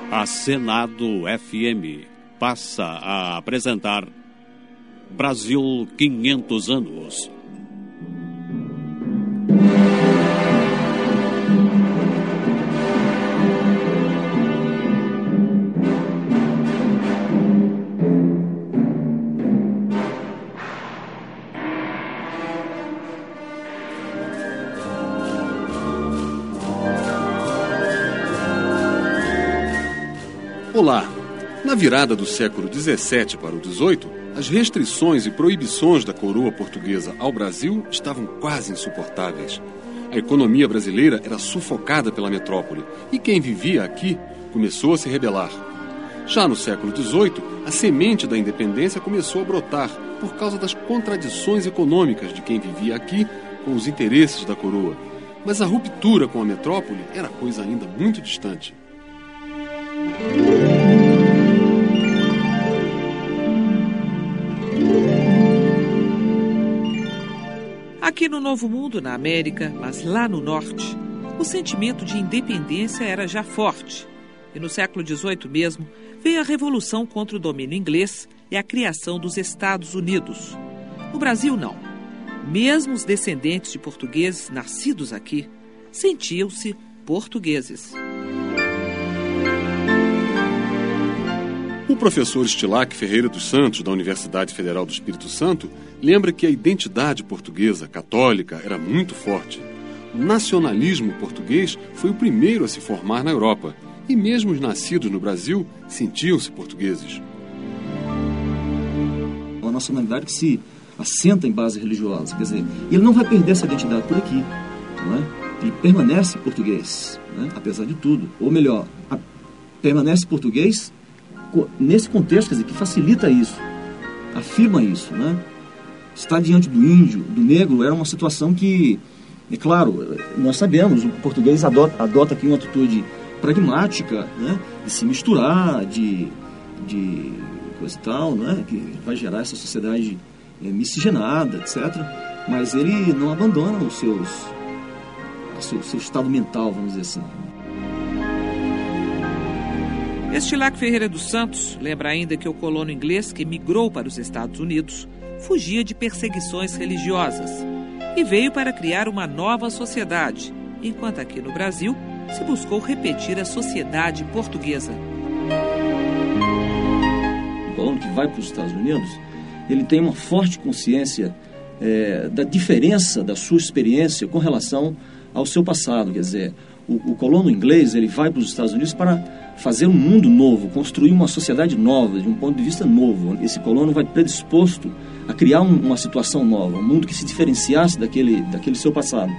A Senado FM passa a apresentar Brasil 500 anos. Olá! Na virada do século XVII para o XVIII, as restrições e proibições da coroa portuguesa ao Brasil estavam quase insuportáveis. A economia brasileira era sufocada pela metrópole e quem vivia aqui começou a se rebelar. Já no século XVIII, a semente da independência começou a brotar por causa das contradições econômicas de quem vivia aqui com os interesses da coroa. Mas a ruptura com a metrópole era coisa ainda muito distante. Aqui no Novo Mundo, na América, mas lá no Norte, o sentimento de independência era já forte. E no século XVIII mesmo, veio a Revolução contra o domínio inglês e a criação dos Estados Unidos. No Brasil, não. Mesmo os descendentes de portugueses nascidos aqui sentiam-se portugueses. O professor Estilac Ferreira dos Santos, da Universidade Federal do Espírito Santo, lembra que a identidade portuguesa católica era muito forte. O nacionalismo português foi o primeiro a se formar na Europa, e mesmo os nascidos no Brasil sentiam-se portugueses. Uma nacionalidade que se assenta em base religiosa, quer dizer, ele não vai perder essa identidade por aqui, não é? Ele permanece português, né? Apesar de tudo. Ou melhor, permanece português nesse contexto, quer dizer, que facilita isso, afirma isso, né? Estar diante do índio, do negro, era uma situação que, é claro, nós sabemos, o português adota aqui uma atitude pragmática, né? De se misturar, de coisa e tal, né? Que vai gerar essa sociedade miscigenada, etc. Mas ele não abandona o seu estado mental, vamos dizer assim. Estilac Ferreira dos Santos lembra ainda que o colono inglês que migrou para os Estados Unidos fugia de perseguições religiosas e veio para criar uma nova sociedade, enquanto aqui no Brasil se buscou repetir a sociedade portuguesa. O colono que vai para os Estados Unidos, ele tem uma forte consciência da diferença da sua experiência com relação ao seu passado. Quer dizer, o colono inglês, ele vai para os Estados Unidos para fazer um mundo novo, construir uma sociedade nova, de um ponto de vista novo. Esse colono vai predisposto a criar uma situação nova, um mundo que se diferenciasse daquele seu passado.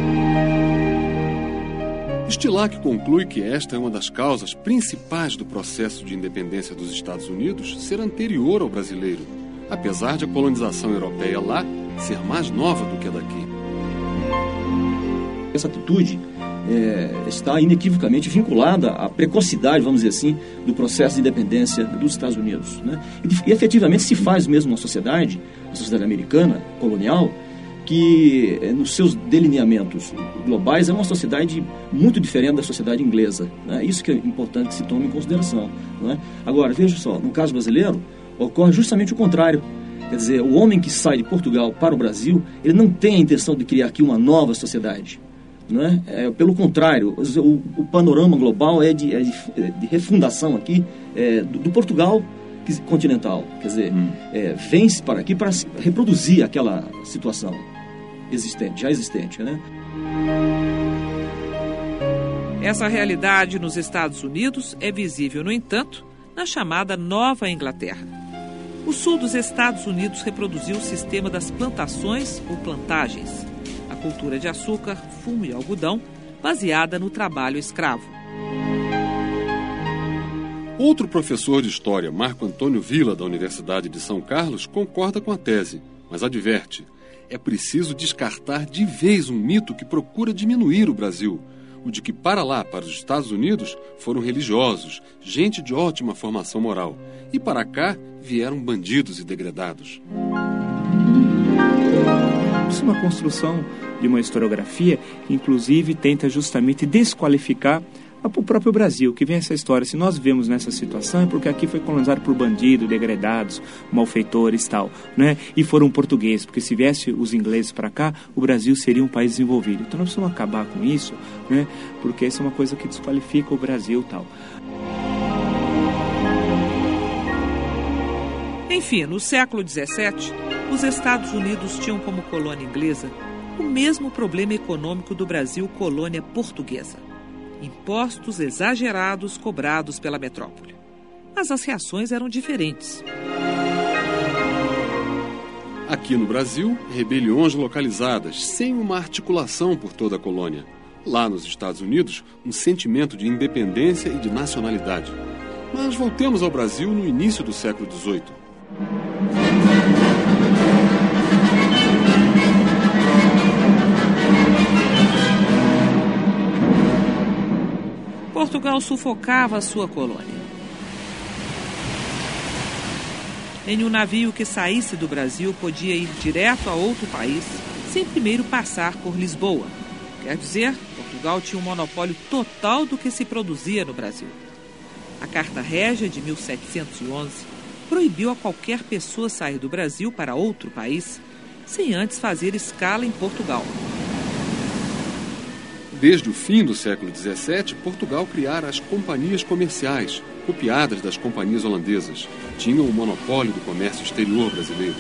Estilac conclui que esta é uma das causas principais do processo de independência dos Estados Unidos ser anterior ao brasileiro, apesar de a colonização europeia lá ser mais nova do que a daqui. Essa atitude está inequivocamente vinculada à precocidade, vamos dizer assim, do processo de independência dos Estados Unidos, né? E efetivamente se faz mesmo uma sociedade, a sociedade americana, colonial, que nos seus delineamentos globais é uma sociedade muito diferente da sociedade inglesa, né? Isso que é importante que se tome em consideração, não é? Agora, veja só, no caso brasileiro, ocorre justamente o contrário. Quer dizer, o homem que sai de Portugal para o Brasil, ele não tem a intenção de criar aqui uma nova sociedade. Não é? Pelo contrário, o panorama global é de refundação aqui do Portugal continental. Quer dizer, vem-se para aqui para reproduzir aquela situação já existente. Né? Essa realidade nos Estados Unidos é visível, no entanto, na chamada Nova Inglaterra. O sul dos Estados Unidos reproduziu o sistema das plantações ou plantagens, a cultura de açúcar, fumo e algodão, baseada no trabalho escravo. Outro professor de história, Marco Antônio Villa, da Universidade de São Carlos, concorda com a tese, mas adverte: é preciso descartar de vez um mito que procura diminuir o Brasil, o de que para os Estados Unidos foram religiosos, gente de ótima formação moral, e para cá vieram bandidos e degradados. Isso é uma construção de uma historiografia que, inclusive, tenta justamente desqualificar o próprio Brasil, que vem essa história. Se nós vivemos nessa situação é porque aqui foi colonizado por bandidos, degradados, malfeitores e tal, né? E foram portugueses, porque se viesse os ingleses para cá, o Brasil seria um país desenvolvido. Então nós precisamos acabar com isso, né? Porque isso é uma coisa que desqualifica o Brasil e tal. Enfim, no século XVII, os Estados Unidos tinham como colônia inglesa o mesmo problema econômico do Brasil colônia portuguesa. Impostos exagerados cobrados pela metrópole. Mas as reações eram diferentes. Aqui no Brasil, rebeliões localizadas, sem uma articulação por toda a colônia. Lá nos Estados Unidos, um sentimento de independência e de nacionalidade. Mas voltemos ao Brasil no início do século XVIII. Portugal sufocava a sua colônia. Nenhum navio que saísse do Brasil podia ir direto a outro país sem primeiro passar por Lisboa. Quer dizer, Portugal tinha um monopólio total do que se produzia no Brasil. A Carta Régia de 1711 proibiu a qualquer pessoa sair do Brasil para outro país sem antes fazer escala em Portugal. Desde o fim do século XVII, Portugal criara as companhias comerciais, copiadas das companhias holandesas. Tinham o monopólio do comércio exterior brasileiro.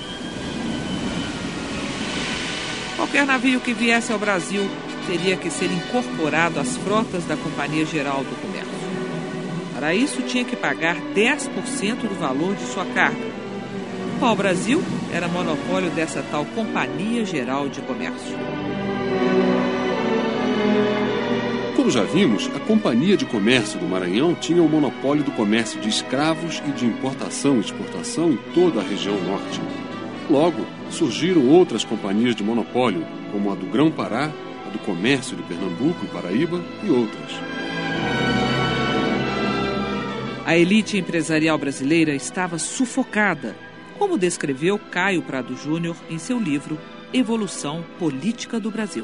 Qualquer navio que viesse ao Brasil teria que ser incorporado às frotas da Companhia Geral do Comércio. Para isso, tinha que pagar 10% do valor de sua carga. O pau-brasil era monopólio dessa tal Companhia Geral de Comércio. Como já vimos, a Companhia de Comércio do Maranhão tinha o monopólio do comércio de escravos e de importação e exportação em toda a região norte. Logo, surgiram outras companhias de monopólio, como a do Grão-Pará, a do Comércio de Pernambuco e Paraíba e outras. A elite empresarial brasileira estava sufocada, como descreveu Caio Prado Júnior em seu livro Evolução Política do Brasil.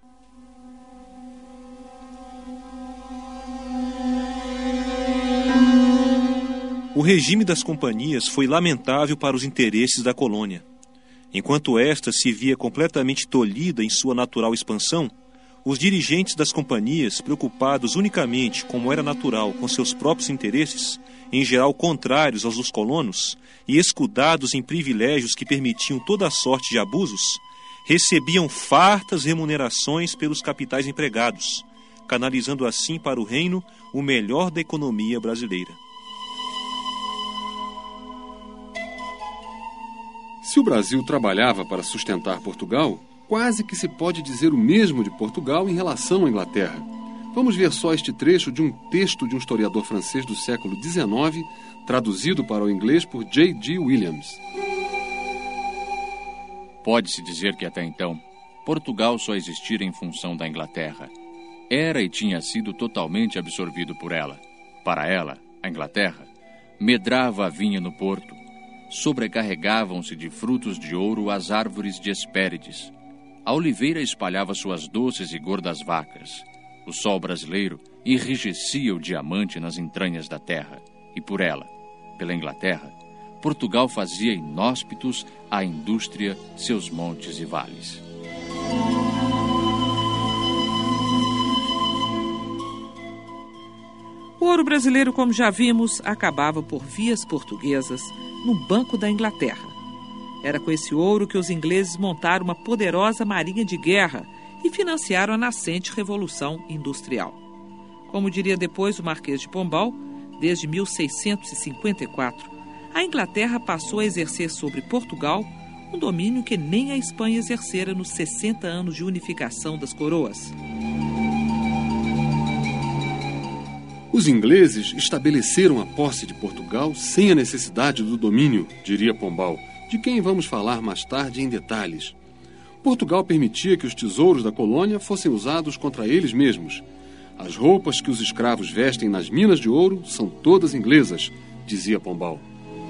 O regime das companhias foi lamentável para os interesses da colônia. Enquanto esta se via completamente tolhida em sua natural expansão, os dirigentes das companhias, preocupados unicamente, como era natural, com seus próprios interesses, em geral contrários aos dos colonos, e escudados em privilégios que permitiam toda a sorte de abusos, recebiam fartas remunerações pelos capitais empregados, canalizando assim para o reino o melhor da economia brasileira. Se o Brasil trabalhava para sustentar Portugal, quase que se pode dizer o mesmo de Portugal em relação à Inglaterra. Vamos ver só este trecho de um texto de um historiador francês do século XIX, traduzido para o inglês por J.G. Williams. Pode-se dizer que até então, Portugal só existira em função da Inglaterra. Era e tinha sido totalmente absorvido por ela. Para ela, a Inglaterra, medrava a vinha no porto, sobrecarregavam-se de frutos de ouro as árvores de Hespérides. A oliveira espalhava suas doces e gordas vacas. O sol brasileiro enrijecia o diamante nas entranhas da terra. E por ela, pela Inglaterra, Portugal fazia inóspitos à indústria seus montes e vales. O ouro brasileiro, como já vimos, acabava por vias portuguesas no Banco da Inglaterra. Era com esse ouro que os ingleses montaram uma poderosa marinha de guerra e financiaram a nascente Revolução Industrial. Como diria depois o Marquês de Pombal, desde 1654, a Inglaterra passou a exercer sobre Portugal um domínio que nem a Espanha exercera nos 60 anos de unificação das coroas. Os ingleses estabeleceram a posse de Portugal sem a necessidade do domínio, diria Pombal, de quem vamos falar mais tarde em detalhes. Portugal permitia que os tesouros da colônia fossem usados contra eles mesmos. As roupas que os escravos vestem nas minas de ouro são todas inglesas, dizia Pombal.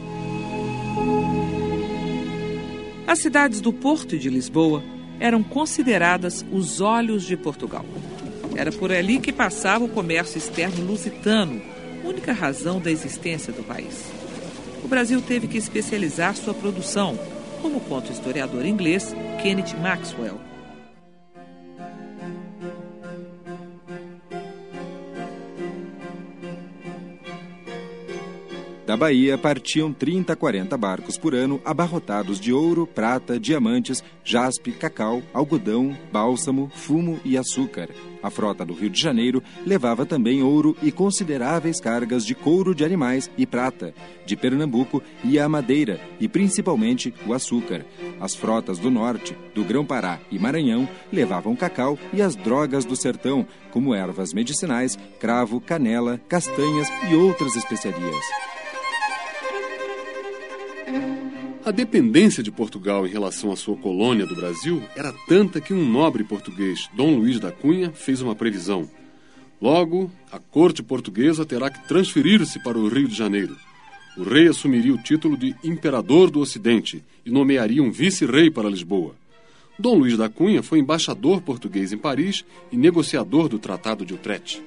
As cidades do Porto e de Lisboa eram consideradas os olhos de Portugal. Era por ali que passava o comércio externo lusitano, única razão da existência do país. O Brasil teve que especializar sua produção, como conta o historiador inglês Kenneth Maxwell. Da Bahia partiam 30 a 40 barcos por ano abarrotados de ouro, prata, diamantes, jaspe, cacau, algodão, bálsamo, fumo e açúcar. A frota do Rio de Janeiro levava também ouro e consideráveis cargas de couro de animais e prata. De Pernambuco ia a madeira e principalmente o açúcar. As frotas do norte, do Grão-Pará e Maranhão levavam cacau e as drogas do sertão, como ervas medicinais, cravo, canela, castanhas e outras especiarias. A dependência de Portugal em relação à sua colônia do Brasil era tanta que um nobre português, Dom Luís da Cunha, fez uma previsão. Logo, a corte portuguesa terá que transferir-se para o Rio de Janeiro. O rei assumiria o título de Imperador do Ocidente e nomearia um vice-rei para Lisboa. Dom Luís da Cunha foi embaixador português em Paris e negociador do Tratado de Utrecht.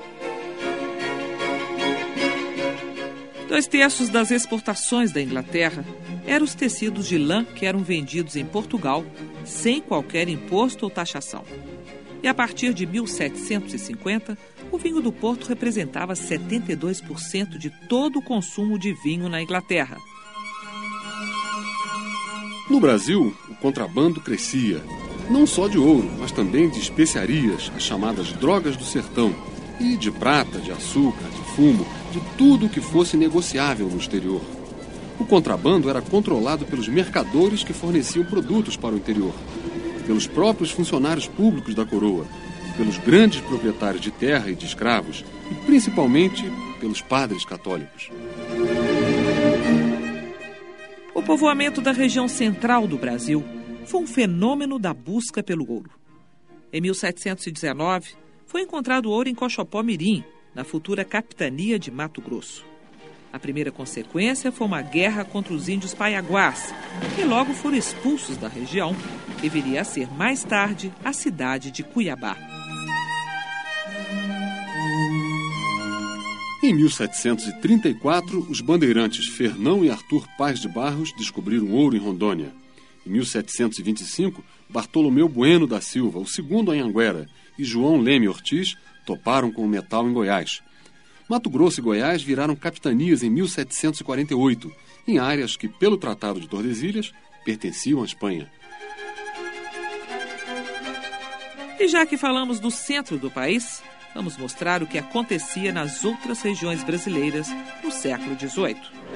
2/3 das exportações da Inglaterra eram os tecidos de lã que eram vendidos em Portugal sem qualquer imposto ou taxação. E a partir de 1750, o vinho do Porto representava 72% de todo o consumo de vinho na Inglaterra. No Brasil, o contrabando crescia, não só de ouro, mas também de especiarias, as chamadas drogas do sertão, e de prata, de açúcar, de fumo, de tudo o que fosse negociável no exterior. O contrabando era controlado pelos mercadores que forneciam produtos para o interior, pelos próprios funcionários públicos da coroa, pelos grandes proprietários de terra e de escravos e principalmente pelos padres católicos. O povoamento da região central do Brasil foi um fenômeno da busca pelo ouro. Em 1719, foi encontrado ouro em Cochopó-Mirim, na futura capitania de Mato Grosso. A primeira consequência foi uma guerra contra os índios paiaguás, que logo foram expulsos da região, que viria a ser mais tarde a cidade de Cuiabá. Em 1734, os bandeirantes Fernão e Arthur Paz de Barros descobriram ouro em Rondônia. Em 1725, Bartolomeu Bueno da Silva, o segundo Anhanguera, e João Leme Ortiz toparam com o metal em Goiás. Mato Grosso e Goiás viraram capitanias em 1748, em áreas que, pelo Tratado de Tordesilhas, pertenciam à Espanha. E já que falamos do centro do país, vamos mostrar o que acontecia nas outras regiões brasileiras no século XVIII.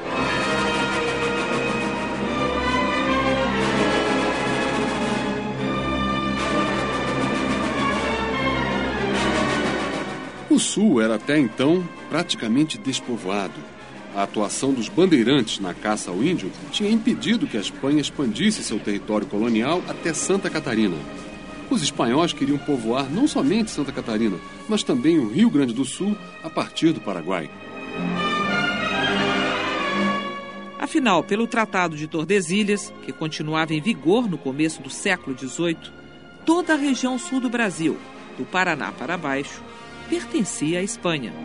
O sul era até então praticamente despovoado. A atuação dos bandeirantes na caça ao índio tinha impedido que a Espanha expandisse seu território colonial até Santa Catarina. Os espanhóis queriam povoar não somente Santa Catarina, mas também o Rio Grande do Sul a partir do Paraguai. Afinal, pelo Tratado de Tordesilhas, que continuava em vigor no começo do século XVIII, toda a região sul do Brasil, do Paraná para baixo, pertencia à Espanha.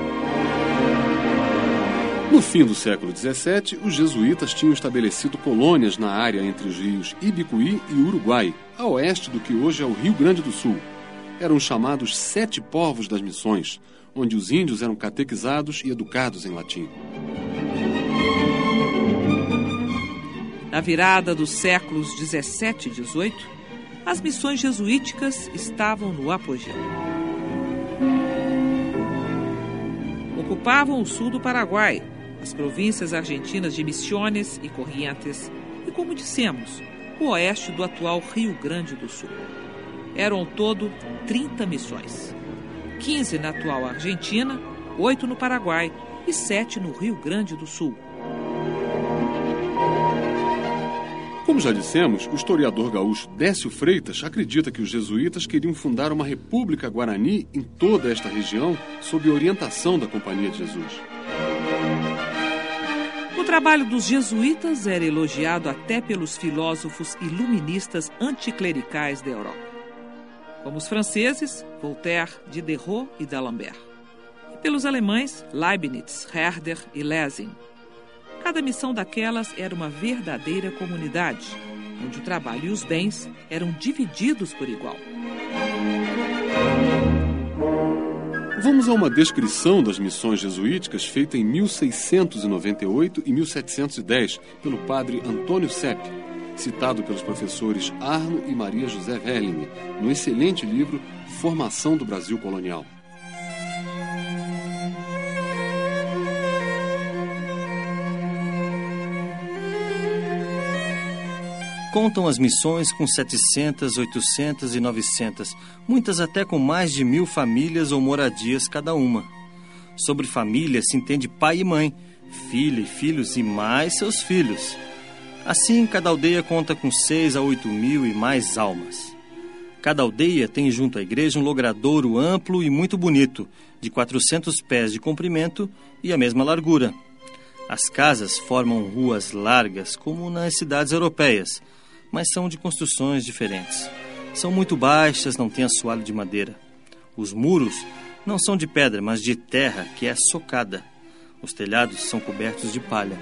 No fim do século XVII, os jesuítas tinham estabelecido colônias na área entre os rios Ibicuí e Uruguai, a oeste do que hoje é o Rio Grande do Sul. Eram chamados 7 povos das missões, onde os índios eram catequizados e educados em latim. Na virada dos séculos XVII e XVIII, as missões jesuíticas estavam no apogeu. Ocupavam o sul do Paraguai, as províncias argentinas de Misiones e Corrientes e, como dissemos, o oeste do atual Rio Grande do Sul. Eram ao todo 30 missões, 15 na atual Argentina, 8 no Paraguai e 7 no Rio Grande do Sul. Como já dissemos, o historiador gaúcho Décio Freitas acredita que os jesuítas queriam fundar uma república guarani em toda esta região sob orientação da Companhia de Jesus. O trabalho dos jesuítas era elogiado até pelos filósofos iluministas anticlericais da Europa. como os franceses, Voltaire, Diderot e D'Alembert, e pelos alemães, Leibniz, Herder e Lessing. Cada missão daquelas era uma verdadeira comunidade, onde o trabalho e os bens eram divididos por igual. Vamos a uma descrição das missões jesuíticas feita em 1698 e 1710 pelo padre Antônio Sepp, citado pelos professores Arno e Maria José Welling, no excelente livro Formação do Brasil Colonial. Contam as missões com 700, 800 e 900, muitas até com mais de 1000 famílias ou moradias cada uma. Sobre família se entende pai e mãe, filha e filhos e mais seus filhos. Assim, cada aldeia conta com 6 a 8 mil e mais almas. Cada aldeia tem junto à igreja um logradouro amplo e muito bonito, de 400 pés de comprimento e a mesma largura. As casas formam ruas largas, como nas cidades europeias, mas são de construções diferentes. São muito baixas, não têm assoalho de madeira. Os muros não são de pedra, mas de terra, que é socada. Os telhados são cobertos de palha.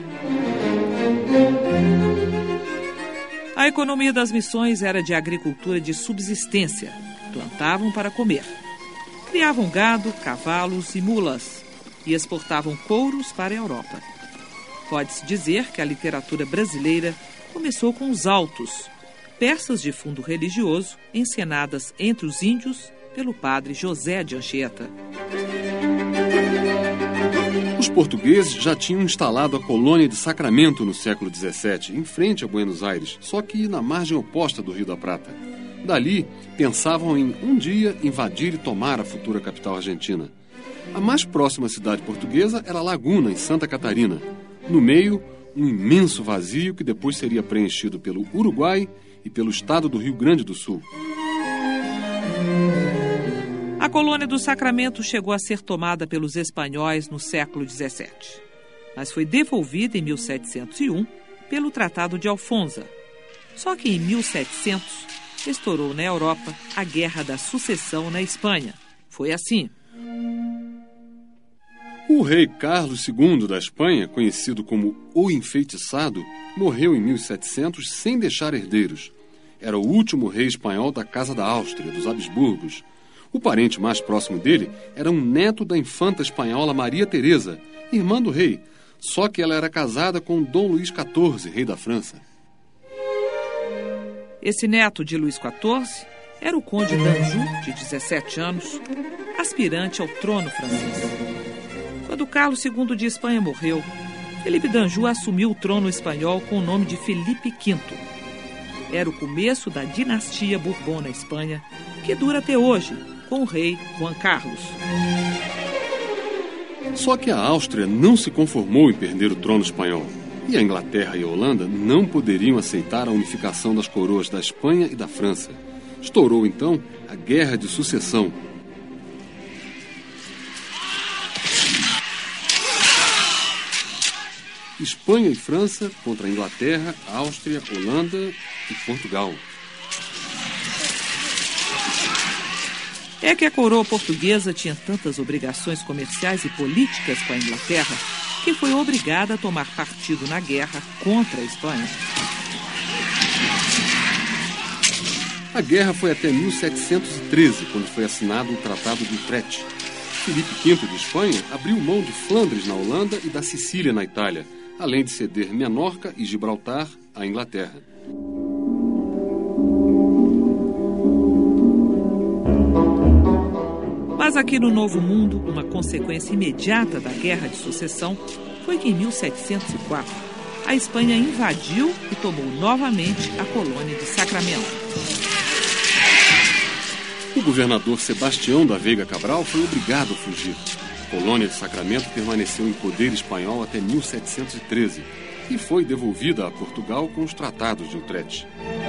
A economia das missões era de agricultura de subsistência. Plantavam para comer. Criavam gado, cavalos e mulas e exportavam couros para a Europa. Pode-se dizer que a literatura brasileira começou com os autos, peças de fundo religioso encenadas entre os índios pelo padre José de Anchieta. Os portugueses já tinham instalado a colônia de Sacramento no século XVII, em frente a Buenos Aires, só que na margem oposta do Rio da Prata. Dali, pensavam em um dia invadir e tomar a futura capital argentina. A mais próxima cidade portuguesa era Laguna, em Santa Catarina. No meio, um imenso vazio que depois seria preenchido pelo Uruguai e pelo estado do Rio Grande do Sul. A colônia do Sacramento chegou a ser tomada pelos espanhóis no século XVII, mas foi devolvida em 1701 pelo Tratado de Alfonsa. Só que em 1700 estourou na Europa a Guerra da Sucessão na Espanha. Foi assim. O rei Carlos II da Espanha, conhecido como o Enfeitiçado, morreu em 1700 sem deixar herdeiros. Era o último rei espanhol da Casa da Áustria, dos Habsburgos. O parente mais próximo dele era um neto da infanta espanhola Maria Teresa, irmã do rei, só que ela era casada com Dom Luís XIV, rei da França. Esse neto de Luís XIV era o conde d'Anjou, de 17 anos, aspirante ao trono francês. Quando Carlos II de Espanha morreu, Felipe d'Anjou assumiu o trono espanhol com o nome de Felipe V. Era o começo da dinastia Bourbon na Espanha, que dura até hoje, com o rei Juan Carlos. Só que a Áustria não se conformou em perder o trono espanhol. E a Inglaterra e a Holanda não poderiam aceitar a unificação das coroas da Espanha e da França. Estourou, então, a Guerra de Sucessão. Espanha e França contra a Inglaterra, Áustria, Holanda e Portugal. É que a coroa portuguesa tinha tantas obrigações comerciais e políticas com a Inglaterra que foi obrigada a tomar partido na guerra contra a Espanha. A guerra foi até 1713, quando foi assinado o Tratado de Utrecht. Filipe V de Espanha abriu mão de Flandres na Holanda e da Sicília na Itália, além de ceder Menorca e Gibraltar à Inglaterra. Mas aqui no Novo Mundo, uma consequência imediata da Guerra de Sucessão foi que em 1704 a Espanha invadiu e tomou novamente a colônia de Sacramento. O governador Sebastião da Veiga Cabral foi obrigado a fugir. A colônia de Sacramento permaneceu em poder espanhol até 1713 e foi devolvida a Portugal com os Tratados de Utrecht.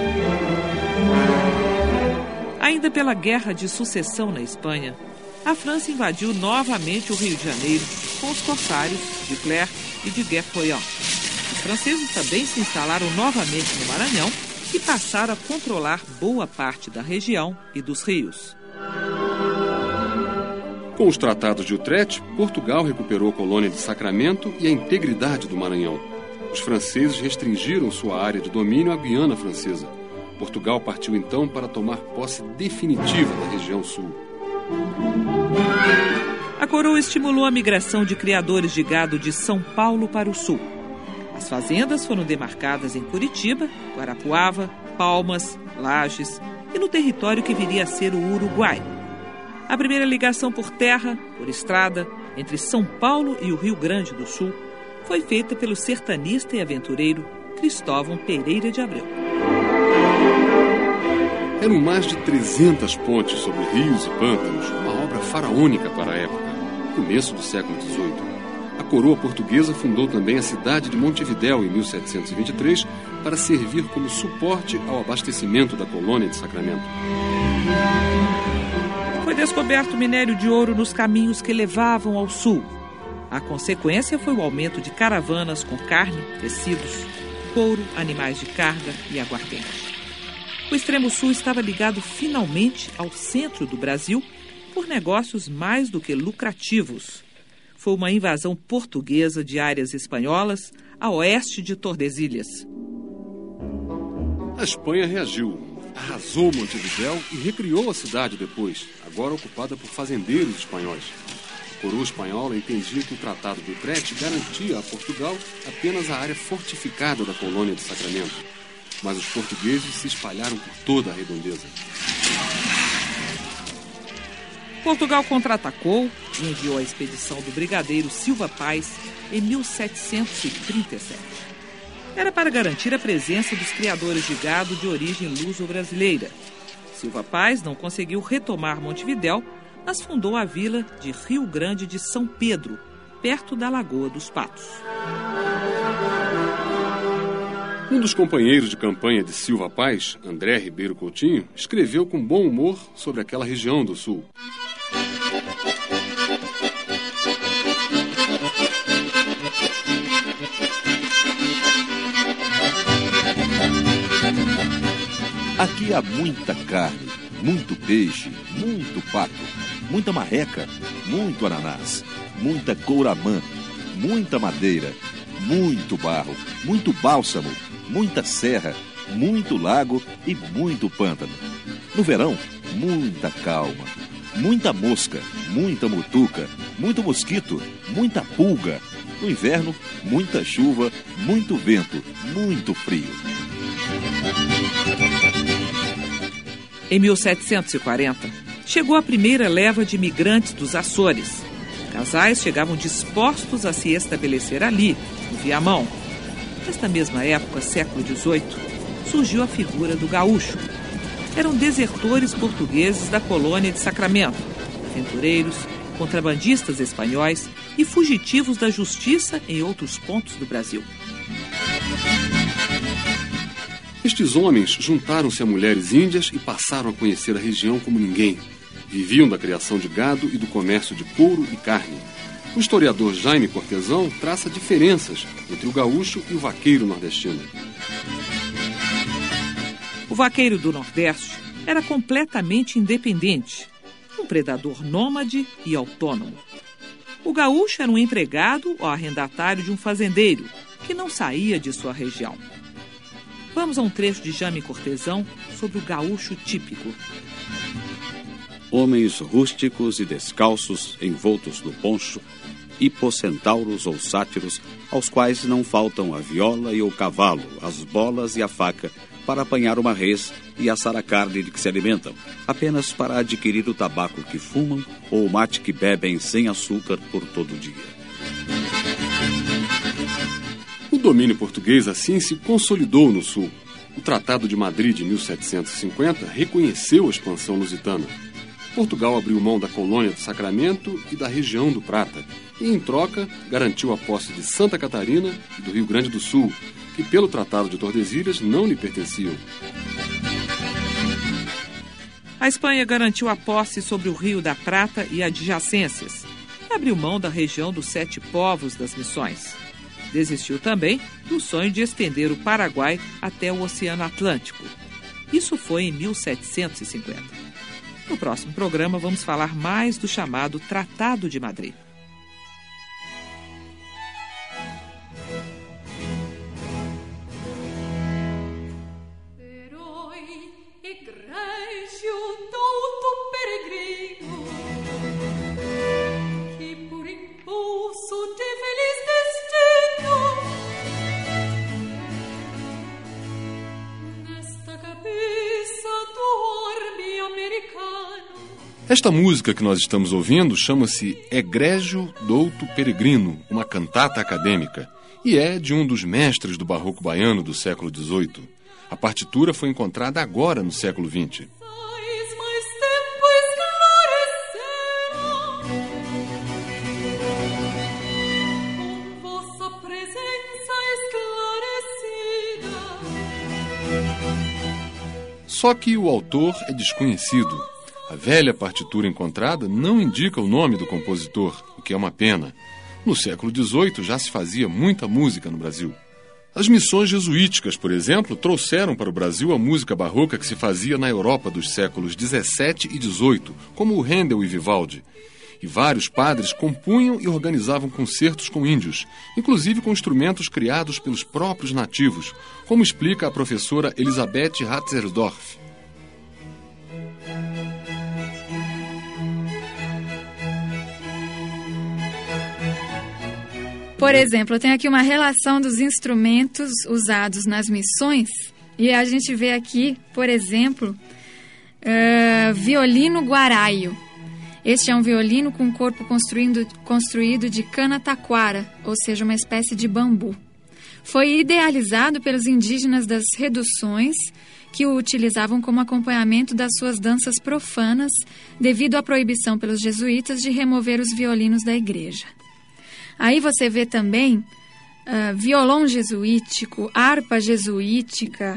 Ainda pela Guerra de Sucessão na Espanha, a França invadiu novamente o Rio de Janeiro com os corsários de Clerc e de Guerre-Royan. Os franceses também se instalaram novamente no Maranhão e passaram a controlar boa parte da região e dos rios. Com os tratados de Utrecht, Portugal recuperou a colônia de Sacramento e a integridade do Maranhão. Os franceses restringiram sua área de domínio à Guiana Francesa. Portugal partiu então para tomar posse definitiva da região sul. A coroa estimulou a migração de criadores de gado de São Paulo para o sul. As fazendas foram demarcadas em Curitiba, Guarapuava, Palmas, Lages e no território que viria a ser o Uruguai. A primeira ligação por terra, por estrada, entre São Paulo e o Rio Grande do Sul foi feita pelo sertanista e aventureiro Cristóvão Pereira de Abreu. Eram mais de 300 pontes sobre rios e pântanos, uma obra faraônica para a época, no começo do século XVIII. A coroa portuguesa fundou também a cidade de Montevidéu em 1723 para servir como suporte ao abastecimento da colônia de Sacramento. Foi descoberto minério de ouro nos caminhos que levavam ao sul. A consequência foi o aumento de caravanas com carne, tecidos, couro, animais de carga e aguardente. O extremo sul estava ligado finalmente ao centro do Brasil por negócios mais do que lucrativos. Foi uma invasão portuguesa de áreas espanholas a oeste de Tordesilhas. A Espanha reagiu, arrasou Montevidéu e recriou a cidade depois, agora ocupada por fazendeiros espanhóis. A coroa espanhola entendia que o Tratado de Utrecht garantia a Portugal apenas a área fortificada da colônia de Sacramento. Mas os portugueses se espalharam por toda a redondeza. Portugal contra-atacou e enviou a expedição do brigadeiro Silva Paz em 1737. Era para garantir a presença dos criadores de gado de origem luso-brasileira. Silva Paz não conseguiu retomar Montevidéu, mas fundou a vila de Rio Grande de São Pedro, perto da Lagoa dos Patos. Um dos companheiros de campanha de Silva Paz, André Ribeiro Coutinho, escreveu com bom humor sobre aquela região do sul. Aqui há muita carne, muito peixe, muito pato, muita marreca, muito ananás, muita couramã, muita madeira, muito barro, muito bálsamo, muita serra, muito lago e muito pântano. No verão, muita calma, muita mosca, muita mutuca, muito mosquito, muita pulga. No inverno, muita chuva, muito vento, muito frio. Em 1740, chegou a primeira leva de imigrantes dos Açores. Casais chegavam dispostos a se estabelecer ali, no Viamão. Nesta mesma época, século XVIII, surgiu a figura do gaúcho. Eram desertores portugueses da colônia de Sacramento, aventureiros, contrabandistas espanhóis e fugitivos da justiça em outros pontos do Brasil. Estes homens juntaram-se a mulheres índias e passaram a conhecer a região como ninguém. Viviam da criação de gado e do comércio de couro e carne. O historiador Jaime Cortesão traça diferenças entre o gaúcho e o vaqueiro nordestino. O vaqueiro do Nordeste era completamente independente, um predador nômade e autônomo. O gaúcho era um empregado ou arrendatário de um fazendeiro, que não saía de sua região. Vamos a um trecho de Jaime Cortesão sobre o gaúcho típico. Homens rústicos e descalços, envoltos no poncho, hipocentauros ou sátiros, aos quais não faltam a viola e o cavalo, as bolas e a faca, para apanhar uma res e assar a carne de que se alimentam, apenas para adquirir o tabaco que fumam ou o mate que bebem sem açúcar por todo o dia. O domínio português assim se consolidou no sul. O Tratado de Madrid de 1750 reconheceu a expansão lusitana. Portugal abriu mão da colônia de Sacramento e da região do Prata e, em troca, garantiu a posse de Santa Catarina e do Rio Grande do Sul, que pelo Tratado de Tordesilhas não lhe pertenciam. A Espanha garantiu a posse sobre o Rio da Prata e adjacências e abriu mão da região dos 7 povos das Missões. Desistiu também do sonho de estender o Paraguai até o Oceano Atlântico. Isso foi em 1750. No próximo programa vamos falar mais do chamado Tratado de Madrid. Esta música que nós estamos ouvindo chama-se Egrégio Douto Peregrino, uma cantata acadêmica, e é de um dos mestres do barroco baiano do século XVIII. A partitura foi encontrada agora no século XX. Só que o autor é desconhecido. A velha partitura encontrada não indica o nome do compositor, o que é uma pena. No século XVIII já se fazia muita música no Brasil. As missões jesuíticas, por exemplo, trouxeram para o Brasil a música barroca que se fazia na Europa dos séculos XVII e XVIII, como o Handel e Vivaldi. E vários padres compunham e organizavam concertos com índios, inclusive com instrumentos criados pelos próprios nativos, como explica a professora Elisabeth Hatzersdorf. Por exemplo, eu tenho aqui uma relação dos instrumentos usados nas missões e a gente vê aqui, por exemplo, violino guaraio. Este é um violino com corpo construído de cana-taquara, ou seja, uma espécie de bambu. Foi idealizado pelos indígenas das reduções, que o utilizavam como acompanhamento das suas danças profanas, devido à proibição pelos jesuítas de remover os violinos da igreja. Aí você vê também violão jesuítico, harpa jesuítica.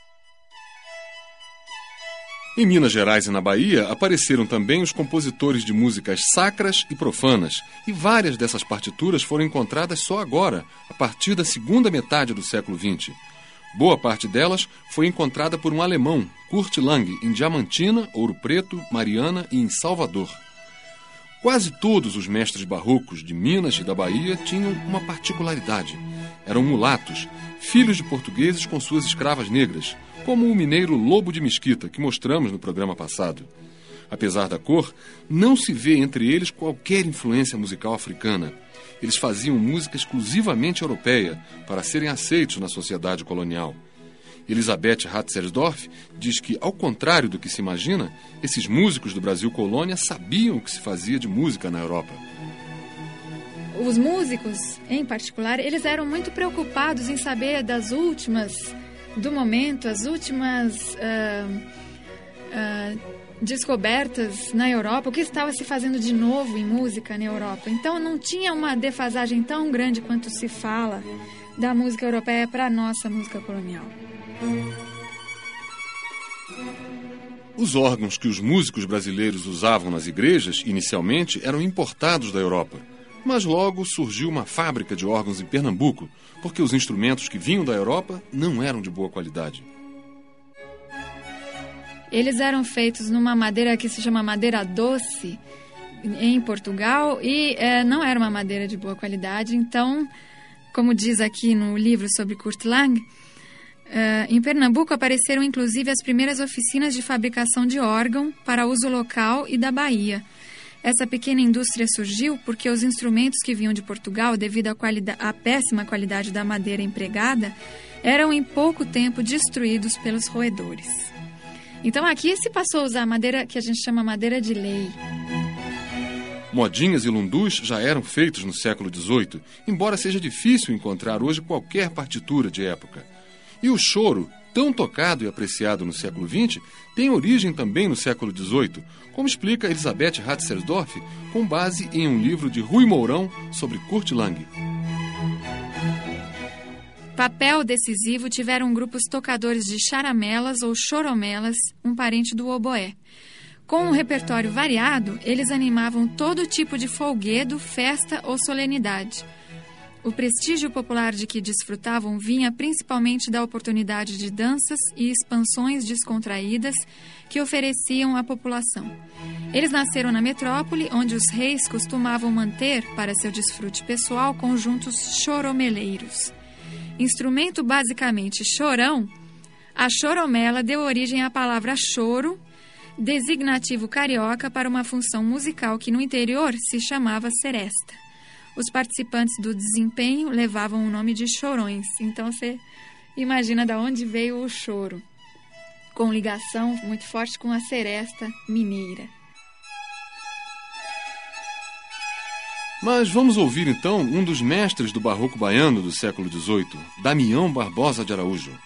Em Minas Gerais e na Bahia apareceram também os compositores de músicas sacras e profanas, e várias dessas partituras foram encontradas só agora, a partir da segunda metade do século XX. Boa parte delas foi encontrada por um alemão, Kurt Lang, em Diamantina, Ouro Preto, Mariana e em Salvador. Quase todos os mestres barrocos de Minas e da Bahia tinham uma particularidade. Eram mulatos, filhos de portugueses com suas escravas negras, como o mineiro Lobo de Mesquita, que mostramos no programa passado. Apesar da cor, não se vê entre eles qualquer influência musical africana. Eles faziam música exclusivamente europeia, para serem aceitos na sociedade colonial. Elisabeth Hatzersdorf diz que, ao contrário do que se imagina, esses músicos do Brasil colônia sabiam o que se fazia de música na Europa. Os músicos, em particular, eles eram muito preocupados em saber das últimas, do momento, as últimas descobertas na Europa, o que estava se fazendo de novo em música na Europa. Então não tinha uma defasagem tão grande quanto se fala da música europeia para a nossa música colonial. Os órgãos que os músicos brasileiros usavam nas igrejas, inicialmente, eram importados da Europa. Mas logo surgiu uma fábrica de órgãos em Pernambuco, porque os instrumentos que vinham da Europa não eram de boa qualidade. Eles eram feitos numa madeira que se chama madeira doce, em Portugal, e não era uma madeira de boa qualidade. Então, como diz aqui no livro sobre Kurt Lang, em Pernambuco apareceram inclusive as primeiras oficinas de fabricação de órgão para uso local e da Bahia. Essa pequena indústria surgiu porque os instrumentos que vinham de Portugal, devido à péssima qualidade da madeira empregada, eram em pouco tempo destruídos pelos roedores. Então aqui se passou a usar a madeira que a gente chama madeira de lei. Modinhas e lundus já eram feitos no século XVIII, embora seja difícil encontrar hoje qualquer partitura de época. E o choro, tão tocado e apreciado no século XX, tem origem também no século XVIII, como explica Elisabeth Hatzersdorf, com base em um livro de Rui Mourão sobre Kurt Lang. Papel decisivo tiveram grupos tocadores de charamelas ou choromelas, um parente do oboé. Com um repertório variado, eles animavam todo tipo de folguedo, festa ou solenidade. O prestígio popular de que desfrutavam vinha principalmente da oportunidade de danças e expansões descontraídas que ofereciam à população. Eles nasceram na metrópole, onde os reis costumavam manter, para seu desfrute pessoal, conjuntos choromeleiros. Instrumento basicamente chorão, a choromela deu origem à palavra choro, designativo carioca para uma função musical que no interior se chamava seresta. Os participantes do desempenho levavam o nome de chorões. Então você imagina de onde veio o choro, com ligação muito forte com a seresta mineira. Mas vamos ouvir então um dos mestres do barroco baiano do século XVIII, Damião Barbosa de Araújo.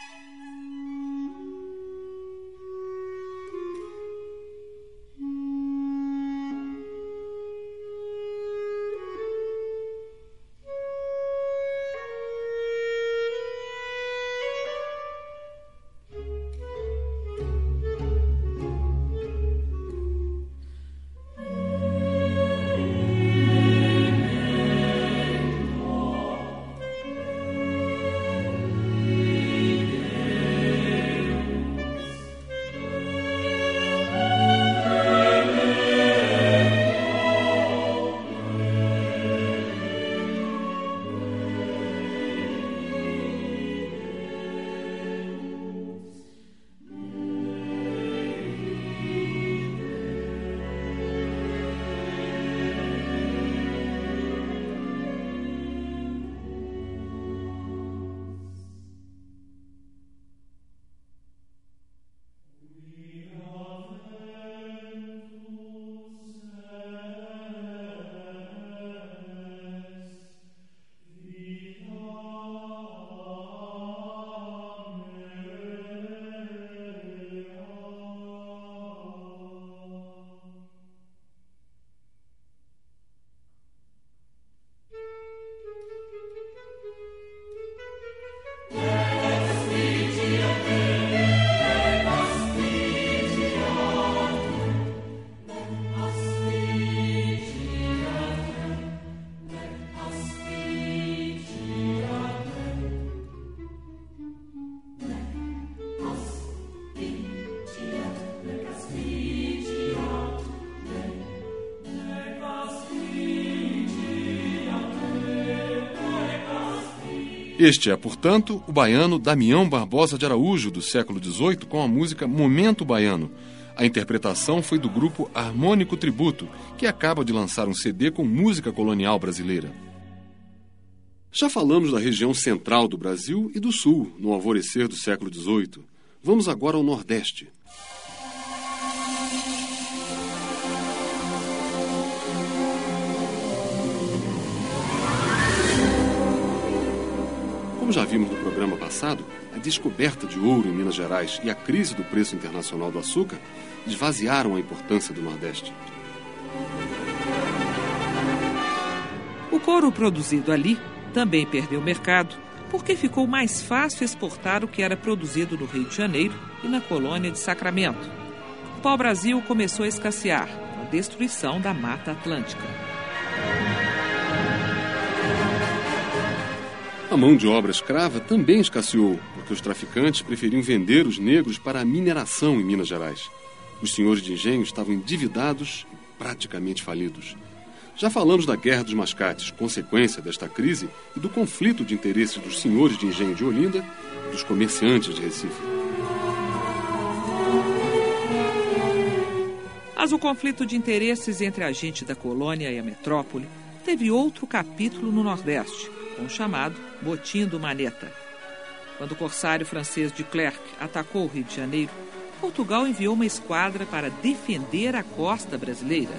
Este é, portanto, o baiano Damião Barbosa de Araújo, do século XVIII, com a música Momento Baiano. A interpretação foi do grupo Harmônico Tributo, que acaba de lançar um CD com música colonial brasileira. Já falamos da região central do Brasil e do sul, no alvorecer do século XVIII. Vamos agora ao Nordeste. Como já vimos no programa passado, a descoberta de ouro em Minas Gerais e a crise do preço internacional do açúcar esvaziaram a importância do Nordeste. O couro produzido ali também perdeu mercado, porque ficou mais fácil exportar o que era produzido no Rio de Janeiro e na colônia de Sacramento. O pau-brasil começou a escassear com a destruição da Mata Atlântica. A mão de obra escrava também escasseou, porque os traficantes preferiam vender os negros para a mineração em Minas Gerais. Os senhores de engenho estavam endividados e praticamente falidos. Já falamos da Guerra dos Mascates, consequência desta crise, e do conflito de interesses dos senhores de engenho de Olinda e dos comerciantes de Recife. Mas o conflito de interesses entre a gente da colônia e a metrópole teve outro capítulo no Nordeste, com o chamado Motim do Maneta. Quando o corsário francês de Clerc atacou o Rio de Janeiro, Portugal enviou uma esquadra para defender a costa brasileira.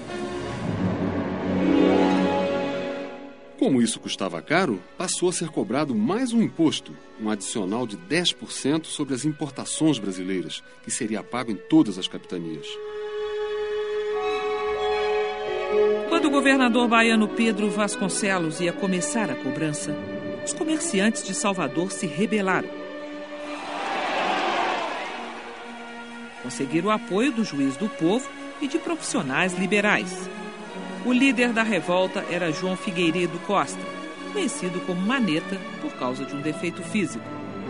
Como isso custava caro, passou a ser cobrado mais um imposto, um adicional de 10% sobre as importações brasileiras, que seria pago em todas as capitanias. Quando o governador baiano Pedro Vasconcelos ia começar a cobrança, os comerciantes de Salvador se rebelaram. Conseguiram o apoio do juiz do povo e de profissionais liberais. O líder da revolta era João Figueiredo Costa, conhecido como maneta por causa de um defeito físico.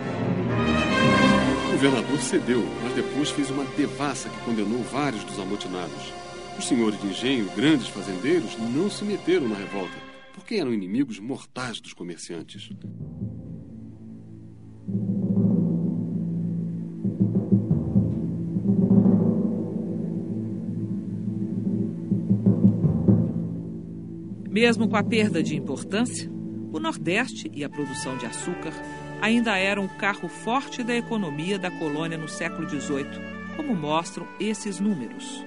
O governador cedeu, mas depois fez uma devassa que condenou vários dos amotinados. Os senhores de engenho, grandes fazendeiros, não se meteram na revolta, porque eram inimigos mortais dos comerciantes. Mesmo com a perda de importância, o Nordeste e a produção de açúcar ainda eram o carro forte da economia da colônia no século XVIII, como mostram esses números.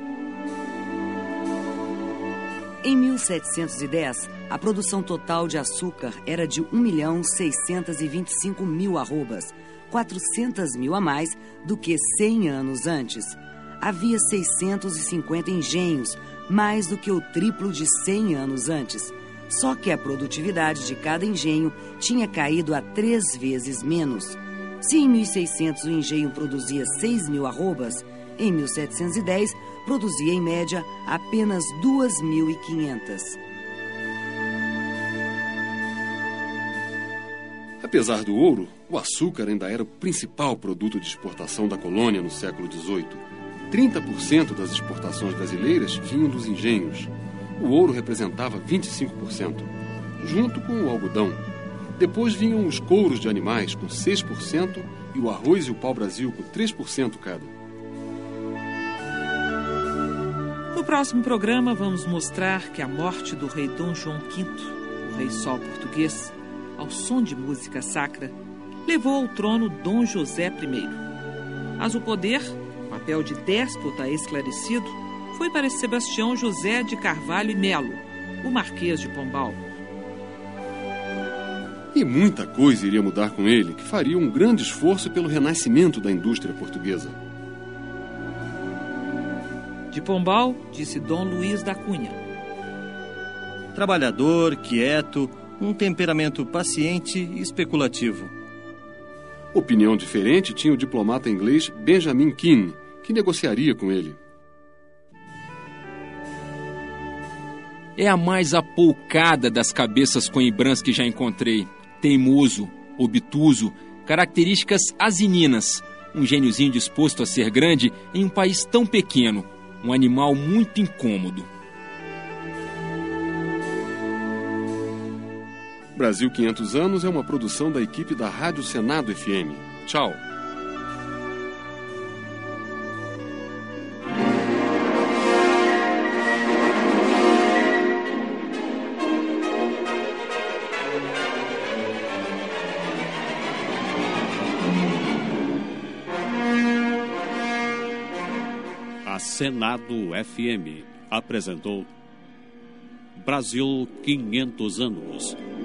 Em 1710, a produção total de açúcar era de 1.625.000 arrobas, 400.000 a mais do que 100 anos antes. Havia 650 engenhos, mais do que o triplo de 100 anos antes. Só que a produtividade de cada engenho tinha caído a 3 vezes menos. Se em 1600 o engenho produzia 6.000 arrobas, em 1710 produzia em média apenas 2.500. Apesar do ouro, o açúcar ainda era o principal produto de exportação da colônia no século XVIII. 30% das exportações brasileiras vinham dos engenhos. O ouro representava 25%, junto com o algodão. Depois vinham os couros de animais, com 6%, e o arroz e o pau-brasil, com 3% cada. No próximo programa, vamos mostrar que a morte do rei Dom João V, o rei Sol português, ao som de música sacra, levou ao trono Dom José I. Mas o poder, papel de déspota esclarecido, foi para Sebastião José de Carvalho e Melo, o Marquês de Pombal. E muita coisa iria mudar com ele, que faria um grande esforço pelo renascimento da indústria portuguesa. De Pombal, disse Dom Luís da Cunha. Trabalhador, quieto, um temperamento paciente e especulativo. Opinião diferente tinha o diplomata inglês Benjamin Keane, que negociaria com ele. É a mais apoucada das cabeças coimbrãs que já encontrei. Teimoso, obtuso, características asininas. Um gêniozinho disposto a ser grande em um país tão pequeno. Um animal muito incômodo. Brasil 500 anos é uma produção da equipe da Rádio Senado FM. Tchau. A Senado FM apresentou Brasil 500 anos.